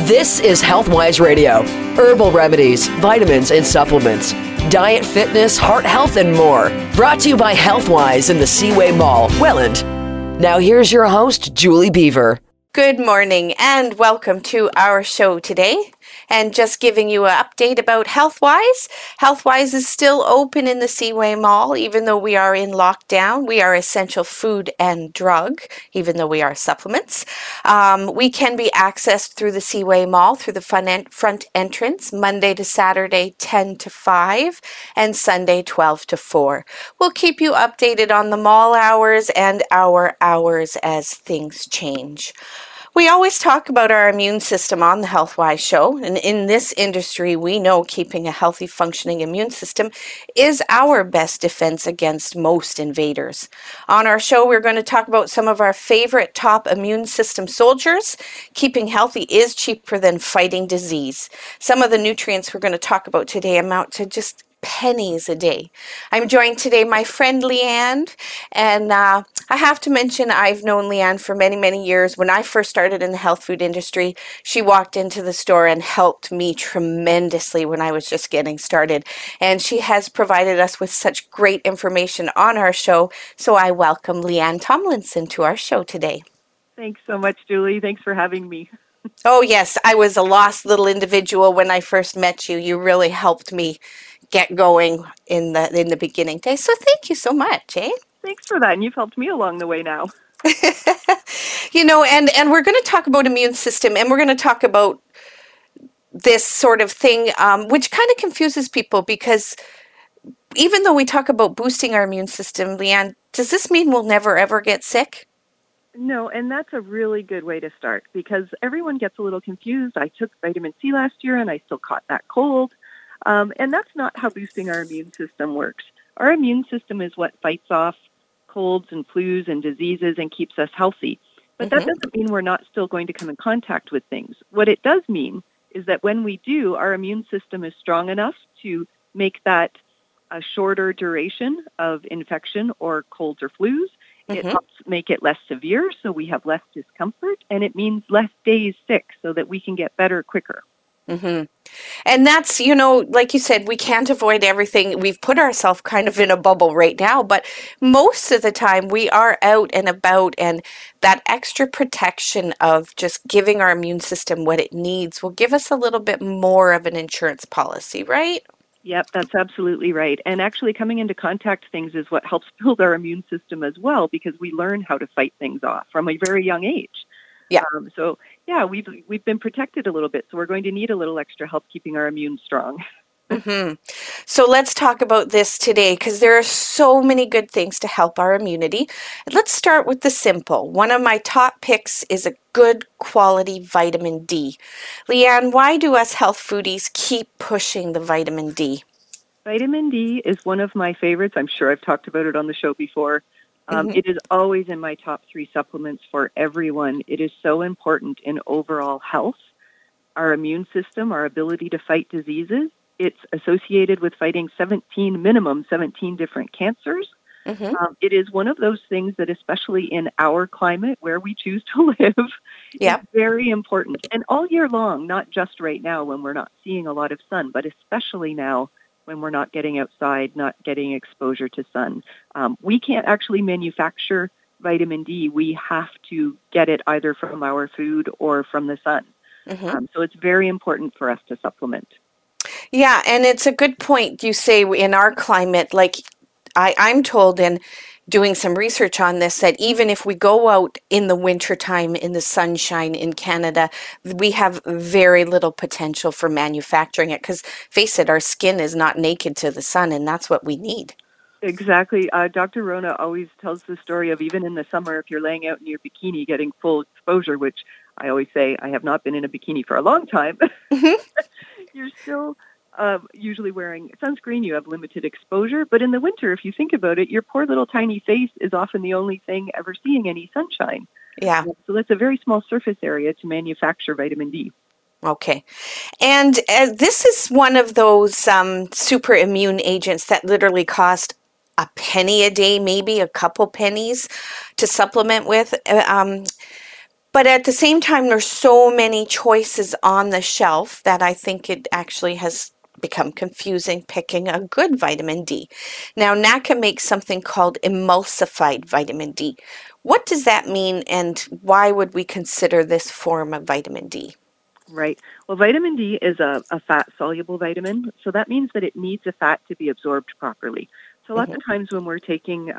This is Healthwise Radio. Herbal remedies, vitamins, and supplements. Diet, fitness, heart health, and more. Brought to you by Healthwise in the Seaway Mall, Welland. Now here's your host, Julie Beaver. Good morning and welcome to our show today. And just giving you an update about Healthwise. Healthwise is still open in the Seaway Mall, even though we are in lockdown. We are essential food and drug, even though we are supplements. We can be accessed through the Seaway Mall, through the front entrance, Monday to Saturday, 10 to 5, and Sunday, 12 to 4. We'll keep you updated on the mall hours and our hours as things change. We always talk about our immune system on the Healthwise show, and in this industry, we know keeping a healthy, functioning immune system is our best defense against most invaders. On our show, we're going to talk about some of our favorite top immune system soldiers. Keeping healthy is cheaper than fighting disease. Some of the nutrients we're going to talk about today amount to just pennies a day. I'm joined today by my friend Leanne, and I have to mention I've known Leanne for many, many years. When I first started in the health food industry, she walked into the store and helped me tremendously when I was just getting started. And she has provided us with such great information on our show. So I welcome Leanne Tomlinson to our show today. Thanks so much, Julie. Thanks for having me. Oh, yes. I was a lost little individual when I first met you. You really helped me get going in the beginning days. So thank you so much, eh? Thanks for that. And you've helped me along the way now. And we're going to talk about immune system, and we're going to talk about this sort of thing, which kind of confuses people, because even though we talk about boosting our immune system, Leanne, does this mean we'll never, ever get sick? No, and that's a really good way to start, because everyone gets a little confused. I took vitamin C last year, and I still caught that cold. And that's not how boosting our immune system works. Our immune system is what fights off colds and flus and diseases and keeps us healthy. But that doesn't mean we're not still going to come in contact with things. What it does mean is that when we do, our immune system is strong enough to make that a shorter duration of infection or colds or flus. It helps make it less severe, so we have less discomfort, and it means less days sick so that we can get better quicker. And that's, like you said, we can't avoid everything. We've put ourselves kind of in a bubble right now, but most of the time we are out and about, and that extra protection of just giving our immune system what it needs will give us a little bit more of an insurance policy, right? Yep, that's absolutely right. And actually coming into contact things is what helps build our immune system as well, because we learn how to fight things off from a very young age. Yeah. We've been protected a little bit, so we're going to need a little extra help keeping our immune strong. So let's talk about this today, because there are so many good things to help our immunity. Let's start with the simple. One of my top picks is a good quality vitamin D. Leanne, why do us health foodies keep pushing the vitamin D? Vitamin D is one of my favorites. I'm sure I've talked about it on the show before. It is always in my top 3 supplements for everyone. It is so important in overall health, our immune system, our ability to fight diseases. It's associated with fighting minimum 17 different cancers. It is one of those things that, especially in our climate where we choose to live, is very important. And all year long, not just right now when we're not seeing a lot of sun, but especially now when we're not getting outside, not getting exposure to sun. We can't actually manufacture vitamin D. We have to get it either from our food or from the sun. So it's very important for us to supplement. Yeah, and it's a good point you say in our climate. Like I'm told in doing some research on this that even if we go out in the wintertime in the sunshine in Canada, we have very little potential for manufacturing it, because face it, our skin is not naked to the sun, and that's what we need. Exactly. Dr. Rona always tells the story of even in the summer, if you're laying out in your bikini getting full exposure, which I always say I have not been in a bikini for a long time, you're still usually wearing sunscreen, you have limited exposure. But in the winter, if you think about it, your poor little tiny face is often the only thing ever seeing any sunshine. Yeah. So that's a very small surface area to manufacture vitamin D. Okay. And this is one of those super immune agents that literally cost a penny a day, maybe a couple pennies to supplement with. But at the same time, there's so many choices on the shelf that I think it actually has become confusing picking a good vitamin D. Now, NACA makes something called emulsified vitamin D. What does that mean, and why would we consider this form of vitamin D? Right. Well, vitamin D is a fat-soluble vitamin, so that means that it needs a fat to be absorbed properly. So lots of times when we're taking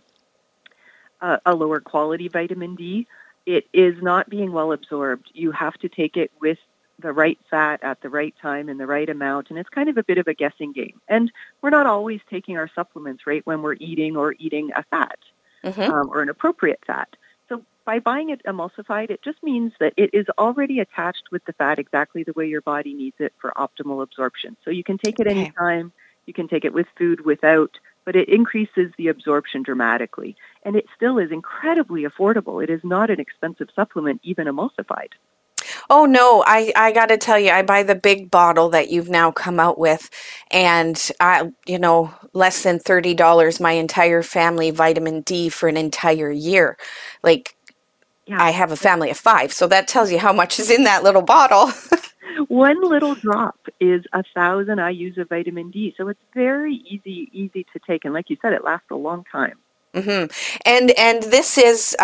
a lower quality vitamin D, it is not being well absorbed. You have to take it with the right fat at the right time in the right amount, and it's kind of a bit of a guessing game. And we're not always taking our supplements right when we're eating a fat or an appropriate fat. So by buying it emulsified, it just means that it is already attached with the fat exactly the way your body needs it for optimal absorption. So you can take it anytime, you can take it with food, without, but it increases the absorption dramatically. And it still is incredibly affordable. It is not an expensive supplement, even emulsified. Oh no, I got to tell you, I buy the big bottle that you've now come out with, and less than $30, my entire family vitamin D for an entire year. Like, I have a family of 5, so that tells you how much is in that little bottle. One little drop is 1,000 IUs of vitamin D, so it's very easy to take, and like you said, it lasts a long time. And this is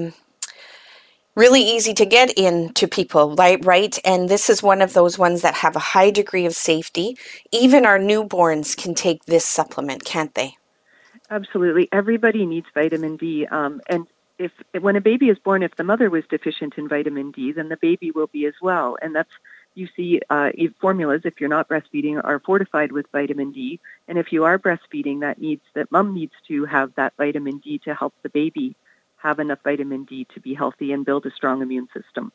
really easy to get into people, right? And this is one of those ones that have a high degree of safety. Even our newborns can take this supplement, can't they? Absolutely. Everybody needs vitamin D. And when a baby is born, if the mother was deficient in vitamin D, then the baby will be as well. And that's, you see, formulas, if you're not breastfeeding, are fortified with vitamin D. And if you are breastfeeding, that mom needs to have that vitamin D to help the baby have enough vitamin D to be healthy and build a strong immune system.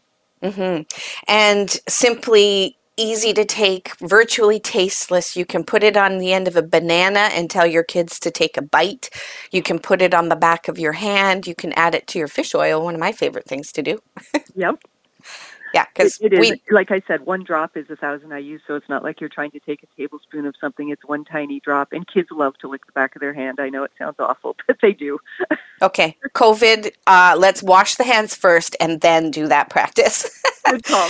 And simply easy to take, virtually tasteless. You can put it on the end of a banana and tell your kids to take a bite. You can put it on the back of your hand. You can add it to your fish oil, one of my favorite things to do. Yep. Yeah, because it is, like I said, one drop is 1,000 IU, so it's not like you're trying to take a tablespoon of something. It's one tiny drop, and kids love to lick the back of their hand. I know it sounds awful, but they do. Okay, COVID, let's wash the hands first and then do that practice. Good call.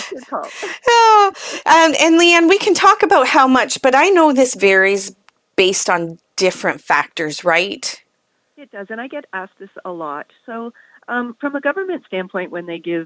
And Leanne, we can talk about how much, but I know this varies based on different factors, right? It does, and I get asked this a lot. So from a government standpoint, when they give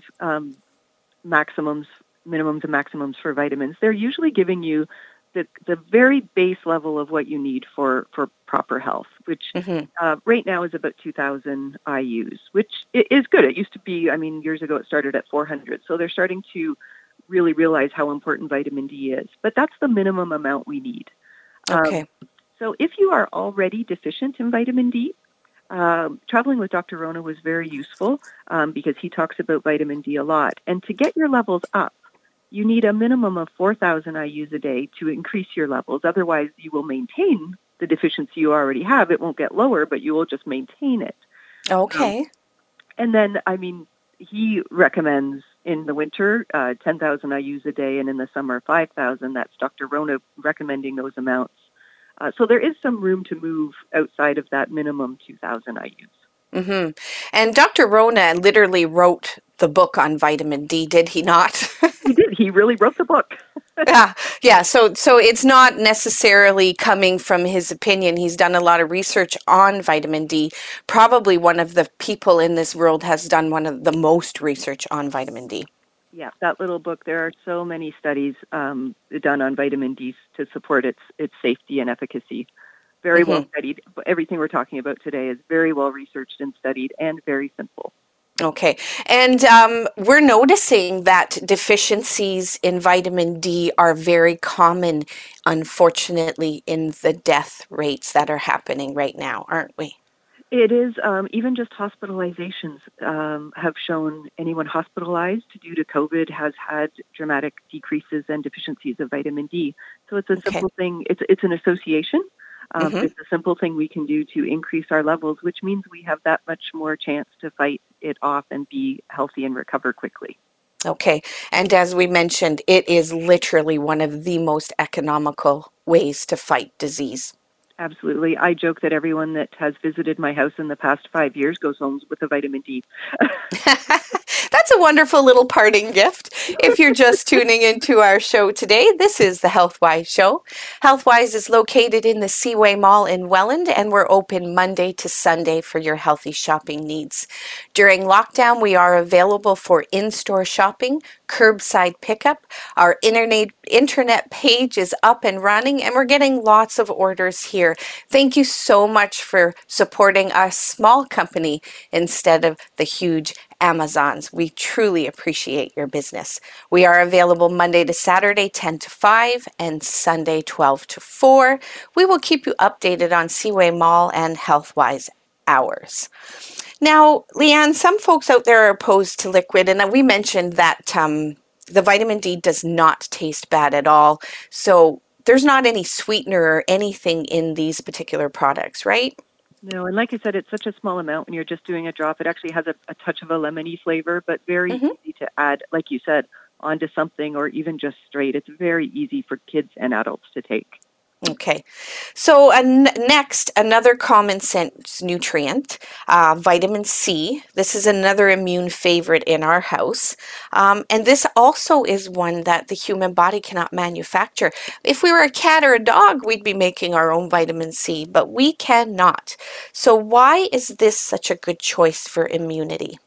minimums and maximums for vitamins, they're usually giving you the very base level of what you need for proper health, which right now is about 2,000 IUs, which is good. It used to be, years ago it started at 400. So they're starting to really realize how important vitamin D is. But that's the minimum amount we need. Okay. So if you are already deficient in vitamin D, traveling with Dr. Rona was very useful because he talks about vitamin D a lot. And to get your levels up, you need a minimum of 4,000 IUs a day to increase your levels. Otherwise, you will maintain the deficiency you already have. It won't get lower, but you will just maintain it. Okay. And then, he recommends in the winter 10,000 IUs a day, and in the summer 5,000. That's Dr. Rona recommending those amounts. So there is some room to move outside of that minimum 2,000 IUs. And Dr. Rona literally wrote the book on vitamin D, did he not? He did. He really wrote the book. Yeah. So it's not necessarily coming from his opinion. He's done a lot of research on vitamin D. Probably one of the people in this world has done one of the most research on vitamin D. Yeah, that little book, there are so many studies done on vitamin D to support its safety and efficacy. Very well studied. Everything we're talking about today is very well researched and studied and very simple. Okay. And we're noticing that deficiencies in vitamin D are very common, unfortunately, in the death rates that are happening right now, aren't we? It is. Even just hospitalizations have shown anyone hospitalized due to COVID has had dramatic decreases and deficiencies of vitamin D. So it's a simple thing. It's an association. It's a simple thing we can do to increase our levels, which means we have that much more chance to fight it off and be healthy and recover quickly. Okay. And as we mentioned, it is literally one of the most economical ways to fight disease. Absolutely. I joke that everyone that has visited my house in the past 5 years goes home with a vitamin D. That's a wonderful little parting gift. If you're just tuning into our show today, this is the Healthwise Show. Healthwise is located in the Seaway Mall in Welland, and we're open Monday to Sunday for your healthy shopping needs. During lockdown, we are available for in-store shopping, curbside pickup. Our internet page is up and running, and we're getting lots of orders here. Thank you so much for supporting a small company instead of the huge Amazons. We truly appreciate your business. We are available Monday to Saturday, 10 to 5, and Sunday, 12 to 4. We will keep you updated on Seaway Mall and Healthwise hours. Now, Leanne, some folks out there are opposed to liquid, and we mentioned that the vitamin D does not taste bad at all. So there's not any sweetener or anything in these particular products, right? No, and like I said, it's such a small amount when you're just doing a drop. It actually has a touch of a lemony flavor, but very easy to add, like you said, onto something or even just straight. It's very easy for kids and adults to take. Okay, so next, another common sense nutrient, vitamin C. This is another immune favorite in our house. And this also is one that the human body cannot manufacture. If we were a cat or a dog, we'd be making our own vitamin C, but we cannot. So why is this such a good choice for immunity?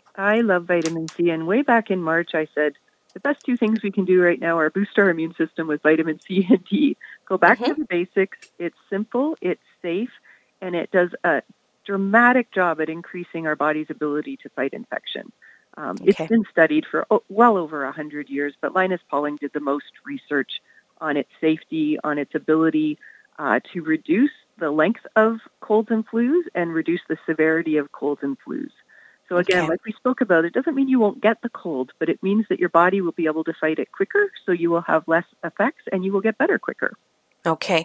I love vitamin C, and way back in March, I said, the best two things we can do right now are boost our immune system with vitamin C and D. Go back to the basics. It's simple, it's safe, and it does a dramatic job at increasing our body's ability to fight infection. It's been studied for well over 100 years, but Linus Pauling did the most research on its safety, on its ability to reduce the length of colds and flus and reduce the severity of colds and flus. So again, like we spoke about, it doesn't mean you won't get the cold, but it means that your body will be able to fight it quicker, so you will have less effects and you will get better quicker. Okay.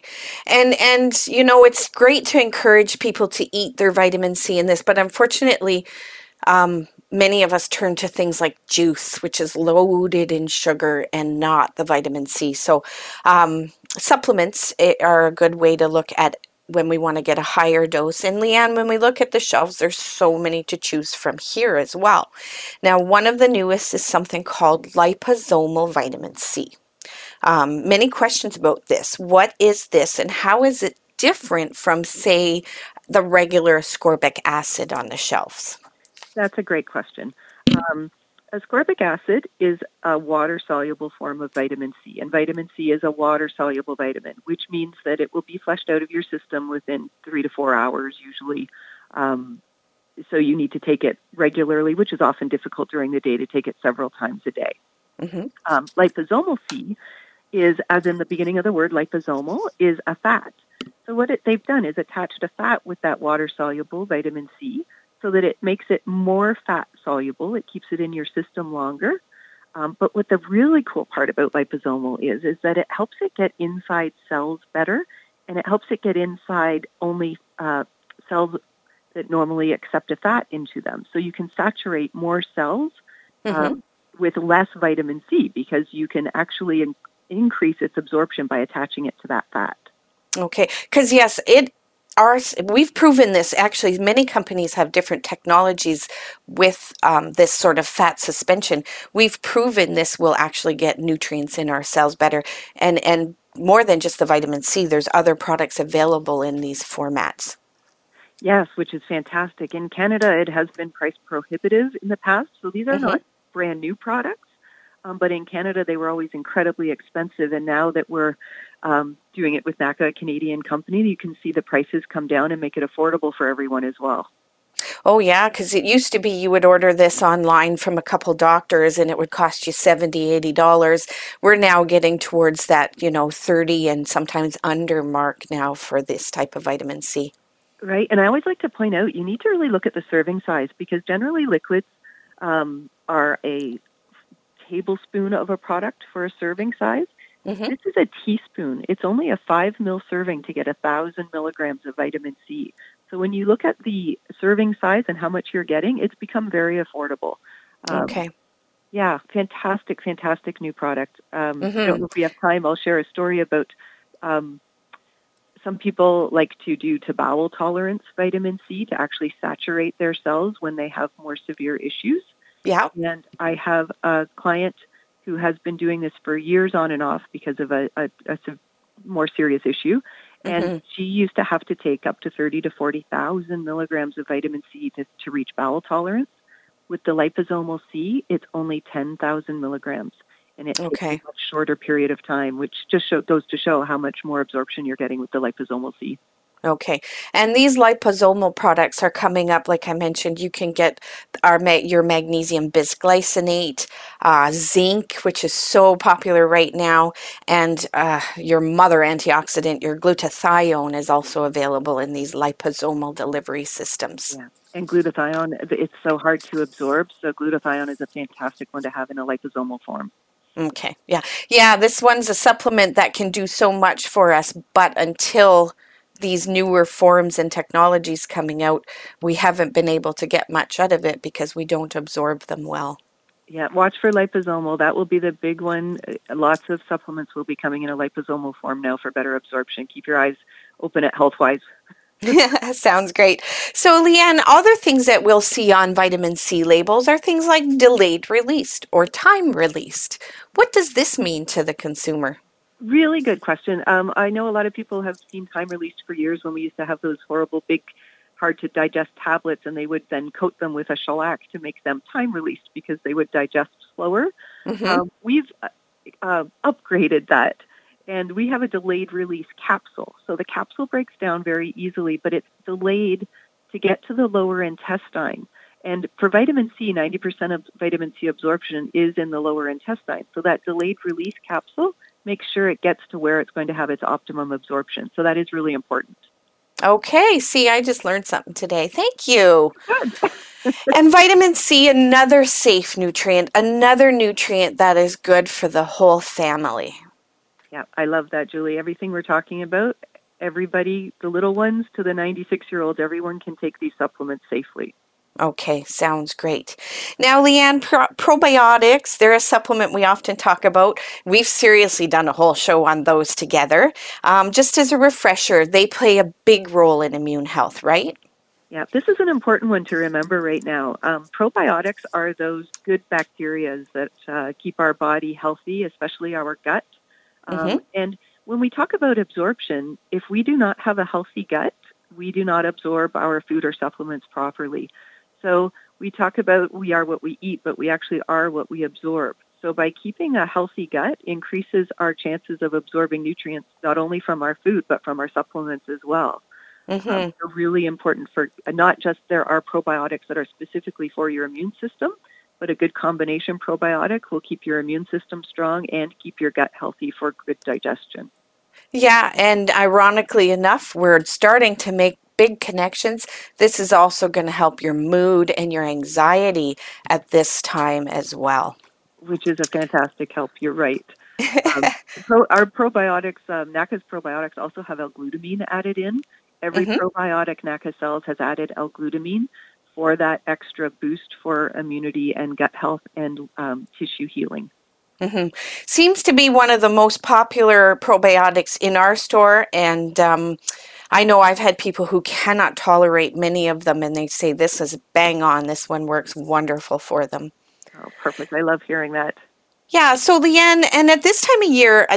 And you know, it's great to encourage people to eat their vitamin C in this, but unfortunately, many of us turn to things like juice, which is loaded in sugar and not the vitamin C. So supplements are a good way to look at when we want to get a higher dose. And Leanne, when we look at the shelves, there's so many to choose from here as well. Now, one of the newest is something called liposomal vitamin C. Many questions about this. What is this and how is it different from, say, the regular ascorbic acid on the shelves? That's a great question. Ascorbic acid is a water-soluble form of vitamin C, and vitamin C is a water-soluble vitamin, which means that it will be flushed out of your system within 3 to 4 hours usually. So you need to take it regularly, which is often difficult during the day to take it several times a day. Liposomal C is, as in the beginning of the word, liposomal, is a fat. So what they've done is attached a fat with that water-soluble vitamin C, so that it makes it more fat soluble. It keeps it in your system longer. But what the really cool part about liposomal is that it helps it get inside cells better, and it helps it get inside only cells that normally accept a fat into them. So you can saturate more cells with less vitamin C because you can actually increase its absorption by attaching it to that fat. Okay, because yes, we've proven this. Actually, many companies have different technologies with this sort of fat suspension. We've proven this will actually get nutrients in our cells better. And more than just the vitamin C, there's other products available in these formats. Yes, which is fantastic. In Canada, it has been price prohibitive in the past. So these are not brand new products. But in Canada, they were always incredibly expensive. And now that we're doing it with NACA, a Canadian company, you can see the prices come down and make it affordable for everyone as well. Oh, yeah, because it used to be you would order this online from a couple doctors and it would cost you $70, $80. We're now getting towards that, $30 and sometimes under mark now for this type of vitamin C. Right. And I always like to point out, you need to really look at the serving size because generally liquids are a tablespoon of a product for a serving size. This is a teaspoon. It's only a 5 ml serving to get 1,000 milligrams of vitamin C. So when you look at the serving size and how much you're getting, it's become very affordable. Okay. Yeah, fantastic, fantastic new product. I don't know if we have time. I'll share a story about Some people like to do to bowel tolerance vitamin C to actually saturate their cells when they have more severe issues. Yeah. And I have a client who has been doing this for years on and off because of a more serious issue. And she used to have to take up to 30 to 40,000 milligrams of vitamin C to reach bowel tolerance. With the liposomal C, it's only 10,000 milligrams. And it takes a much shorter period of time, which just goes to show how much more absorption you're getting with the liposomal C. Okay. And these liposomal products are coming up, like I mentioned. You can get your magnesium bisglycinate, zinc, which is so popular right now, and your mother antioxidant, your glutathione, is also available in these liposomal delivery systems. Yeah. And glutathione, it's so hard to absorb, so glutathione is a fantastic one to have in a liposomal form. Okay. Yeah. Yeah, this one's a supplement that can do so much for us, but until these newer forms and technologies coming out, we haven't been able to get much out of it because we don't absorb them well. Yeah, watch for liposomal. That will be the big one. Lots of supplements will be coming in a liposomal form now for better absorption. Keep your eyes open at HealthWise. Sounds great. So, Leanne, other things that we'll see on vitamin C labels are things like delayed released or time released. What does this mean to the consumer? Really good question. I know a lot of people have seen time released for years when we used to have those horrible, big, hard to digest tablets, and they would then coat them with a shellac to make them time released because they would digest slower. We've upgraded that, and we have a delayed release capsule. So the capsule breaks down very easily, but it's delayed to get to the lower intestine. And for vitamin C, 90% of vitamin C absorption is in the lower intestine. So that delayed release capsule makes sure it gets to where it's going to have its optimum absorption. So that is really important. Okay. See, I just learned something today. Thank you. And vitamin C, another safe nutrient, another nutrient that is good for the whole family. Yeah, I love that, Julie. Everything we're talking about, everybody, the little ones to the 96-year-olds, everyone can take these supplements safely. Okay, sounds great. Now, Leanne, probiotics, they're a supplement we often talk about. We've seriously done a whole show on those together. Just as a refresher, they play a big role in immune health, right? Yeah, this is an important one to remember right now. Probiotics are those good bacteria that keep our body healthy, especially our gut. And when we talk about absorption, if we do not have a healthy gut, we do not absorb our food or supplements properly. So we talk about we are what we eat, but we actually are what we absorb. So by keeping a healthy gut increases our chances of absorbing nutrients, not only from our food, but from our supplements as well. They're really important for not just there are probiotics that are specifically for your immune system, but a good combination probiotic will keep your immune system strong and keep your gut healthy for good digestion. Yeah, and ironically enough, we're starting to make big connections. This is also going to help your mood and your anxiety at this time as well. Which is a fantastic help. You're right. Our probiotics, NACA's probiotics also have L-glutamine added in. Every probiotic NACA cells has added L-glutamine for that extra boost for immunity and gut health and tissue healing. Seems to be one of the most popular probiotics in our store, and I know I've had people who cannot tolerate many of them, and they say this is bang on. This one works wonderful for them. Oh, perfect. I love hearing that. Yeah, so Leanne, and at this time of year,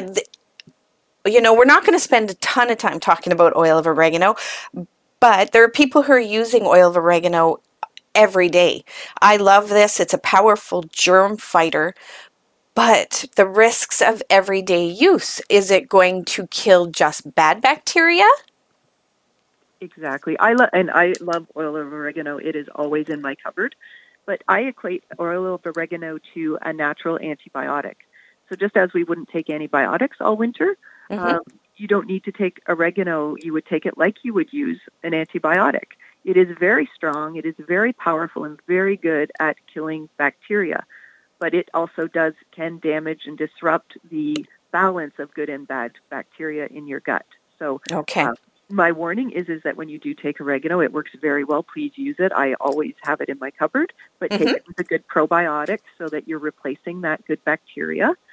we're not going to spend a ton of time talking about oil of oregano, but there are people who are using oil of oregano every day. I love this. It's a powerful germ fighter. But the risks of everyday use, is it going to kill just bad bacteria? Exactly. I love oil of oregano. It is always in my cupboard. But I equate oil of oregano to a natural antibiotic. So just as we wouldn't take antibiotics all winter, you don't need to take oregano. You would take it like you would use an antibiotic. It is very strong. It is very powerful and very good at killing bacteria. But it also can damage and disrupt the balance of good and bad bacteria in your gut. So my warning is that when you do take oregano, it works very well. Please use it. I always have it in my cupboard, but take it with a good probiotic so that you're replacing that good bacteria.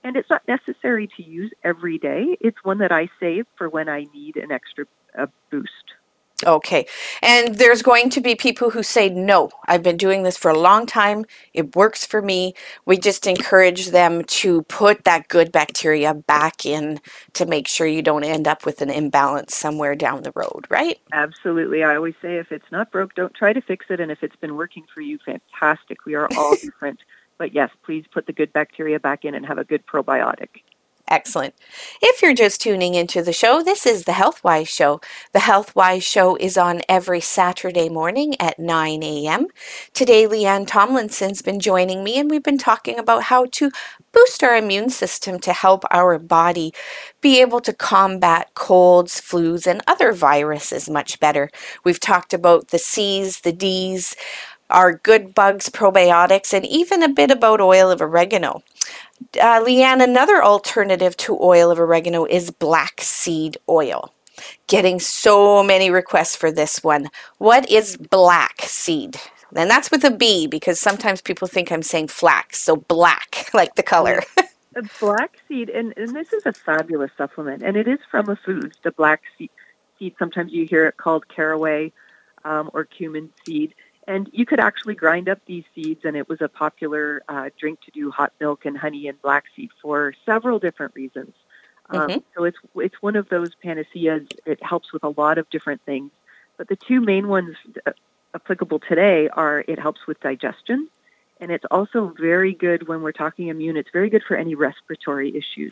And it's not necessary to use every day. It's one that I save for when I need an extra boost. Okay. And there's going to be people who say, no, I've been doing this for a long time. It works for me. We just encourage them to put that good bacteria back in to make sure you don't end up with an imbalance somewhere down the road, right? Absolutely. I always say if it's not broke, don't try to fix it. And if it's been working for you, fantastic. We are all different. But yes, please put the good bacteria back in and have a good probiotic. Excellent. If you're just tuning into the show, this is the HealthWise Show. The HealthWise Show is on every Saturday morning at 9 a.m. Today, Leanne Tomlinson's been joining me, and we've been talking about how to boost our immune system to help our body be able to combat colds, flus, and other viruses much better. We've talked about the C's, the D's, our good bugs, probiotics, and even a bit about oil of oregano. Leanne, another alternative to oil of oregano is black seed oil. Getting so many requests for this one. What is black seed? And that's with a B, because sometimes people think I'm saying flax, so black, like the color. Black seed, and this is a fabulous supplement, and it is from a food, the black seed. Sometimes you hear it called caraway or cumin seed. And you could actually grind up these seeds, and it was a popular drink to do hot milk and honey and black seed for several different reasons. So it's one of those panaceas. It helps with a lot of different things. But the two main ones applicable today are it helps with digestion, and it's also very good when we're talking immune. It's very good for any respiratory issues.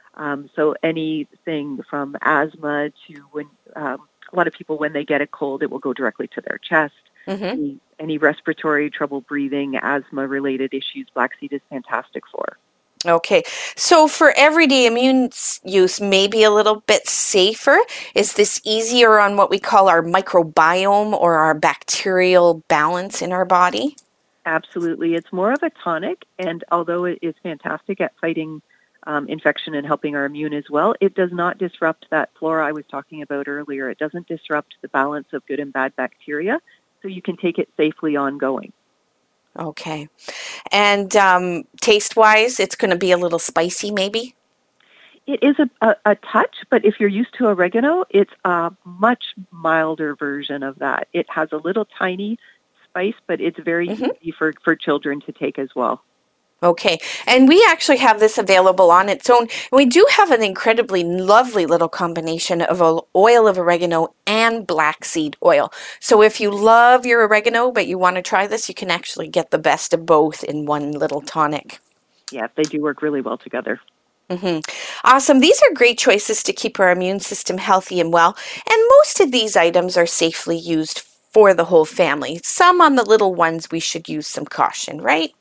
So anything from asthma to when a lot of people, when they get a cold, it will go directly to their chest. Any respiratory trouble breathing, asthma-related issues, black seed is fantastic for. Okay, so for everyday immune use, maybe a little bit safer. Is this easier on what we call our microbiome or our bacterial balance in our body? Absolutely. It's more of a tonic, and although it is fantastic at fighting infection and helping our immune as well, it does not disrupt that flora I was talking about earlier. It doesn't disrupt the balance of good and bad bacteria, so you can take it safely ongoing. Okay. And taste-wise, it's going to be a little spicy maybe? It is a touch, but if you're used to oregano, it's a much milder version of that. It has a little tiny spice, but it's very easy for children to take as well. Okay, and we actually have this available on its own. We do have an incredibly lovely little combination of oil of oregano and black seed oil. So if you love your oregano, but you want to try this, you can actually get the best of both in one little tonic. Yeah, they do work really well together. Awesome. These are great choices to keep our immune system healthy and well. And most of these items are safely used for the whole family. Some on the little ones, we should use some caution, right?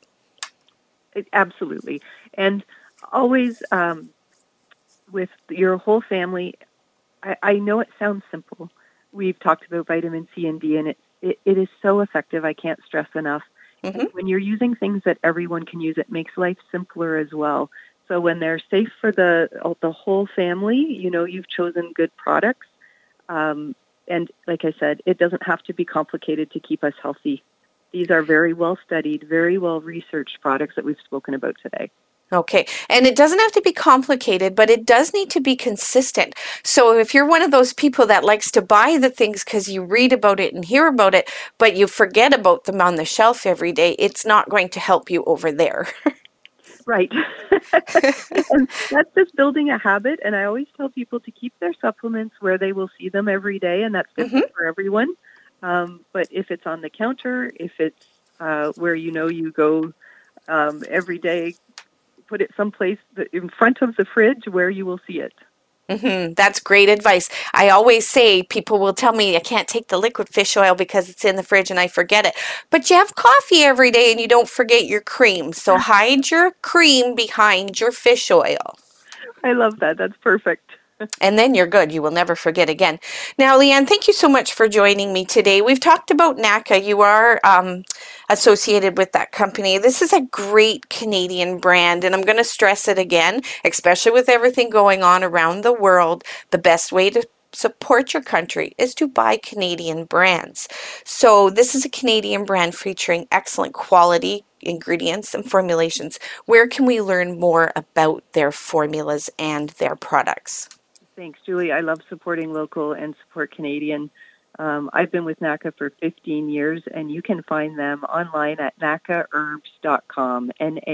Absolutely. And always with your whole family, I know it sounds simple. We've talked about vitamin C and D, and it is so effective. I can't stress enough. When you're using things that everyone can use, it makes life simpler as well. So when they're safe for the whole family, you know, you've chosen good products. And like I said, it doesn't have to be complicated to keep us healthy. These are very well studied, very well researched products that we've spoken about today. Okay, and it doesn't have to be complicated, but it does need to be consistent. So if you're one of those people that likes to buy the things because you read about it and hear about it, but you forget about them on the shelf every day, it's not going to help you over there. Right. And that's just building a habit. And I always tell people to keep their supplements where they will see them every day, and that's different for everyone. But if it's on the counter, if it's where you go every day, put it someplace in front of the fridge where you will see it. That's great advice. I always say, people will tell me I can't take the liquid fish oil because it's in the fridge and I forget it. But you have coffee every day and you don't forget your cream. So hide your cream behind your fish oil. I love that. That's perfect. And then you're good. You will never forget again. Now, Leanne, thank you so much for joining me today. We've talked about NACA. You are associated with that company. This is a great Canadian brand, and I'm going to stress it again, especially with everything going on around the world. The best way to support your country is to buy Canadian brands. So this is a Canadian brand featuring excellent quality, ingredients and formulations. Where can we learn more about their formulas and their products? Thanks, Julie. I love supporting local and support Canadian. I've been with NACA for 15 years, and you can find them online at nacaherbs.com,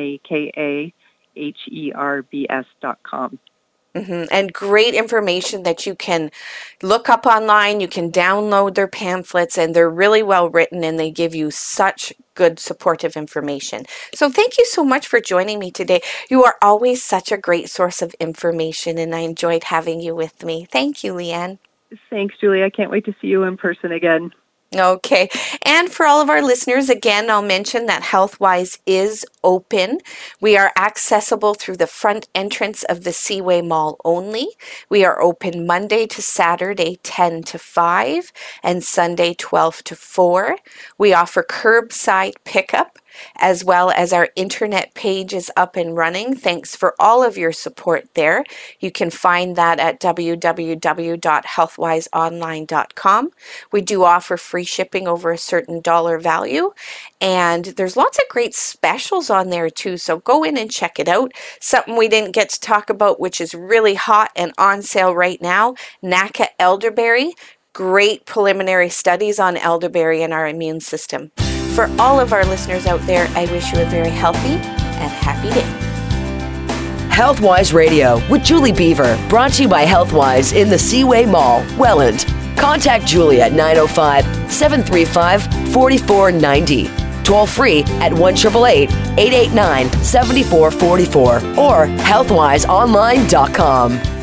NAKAHERBS.com. And great information that you can look up online. You can download their pamphlets, and they're really well written, and they give you such good supportive information. So thank you so much for joining me today. You are always such a great source of information, and I enjoyed having you with me. Thank you, Leanne. Thanks, Julie. I can't wait to see you in person again. Okay. And for all of our listeners, again, I'll mention that HealthWise is open. We are accessible through the front entrance of the Seaway Mall only. We are open Monday to Saturday, 10 to 5, and Sunday, 12 to 4. We offer curbside pickup, as well as our internet page is up and running. Thanks for all of your support there. You can find that at www.healthwiseonline.com. We do offer free shipping over a certain dollar value, and there's lots of great specials on there too, so go in and check it out. Something we didn't get to talk about, which is really hot and on sale right now, NACA elderberry. Great preliminary studies on elderberry and our immune system. For all of our listeners out there, I wish you a very healthy and happy day. HealthWise Radio with Julie Beaver, brought to you by HealthWise in the Seaway Mall, Welland. Contact Julie at 905-735-4490. Toll free at 1-888-889-7444 or healthwiseonline.com.